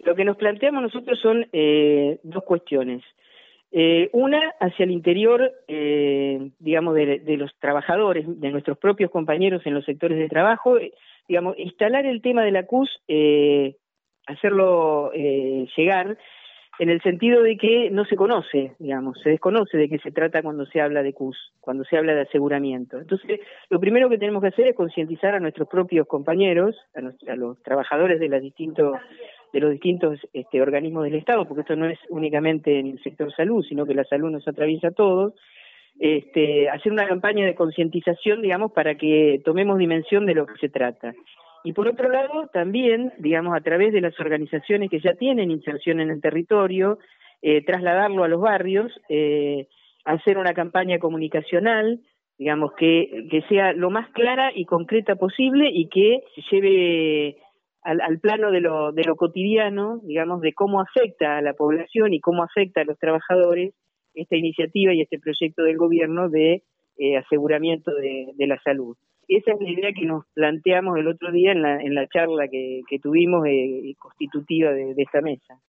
Lo que nos planteamos nosotros son dos cuestiones. Una, hacia el interior, digamos, de los trabajadores, de nuestros propios compañeros en los sectores de trabajo, digamos, instalar el tema de la CUS, hacerlo llegar, en el sentido de que no se conoce, digamos, se desconoce de qué se trata cuando se habla de CUS, cuando se habla de aseguramiento. Entonces, lo primero que tenemos que hacer es concientizar a nuestros propios compañeros, a los trabajadores de los distintos organismos del Estado, porque esto no es únicamente en el sector salud, sino que la salud nos atraviesa a todos, hacer una campaña de concientización, digamos, para que tomemos dimensión de lo que se trata. Y por otro lado, también, digamos, a través de las organizaciones que ya tienen inserción en el territorio, trasladarlo a los barrios, hacer una campaña comunicacional, digamos, que sea lo más clara y concreta posible y que lleve al plano de lo cotidiano, digamos, de cómo afecta a la población y cómo afecta a los trabajadores esta iniciativa y este proyecto del gobierno de aseguramiento de la salud. Esa es la idea que nos planteamos el otro día en la charla que tuvimos constitutiva de esta mesa.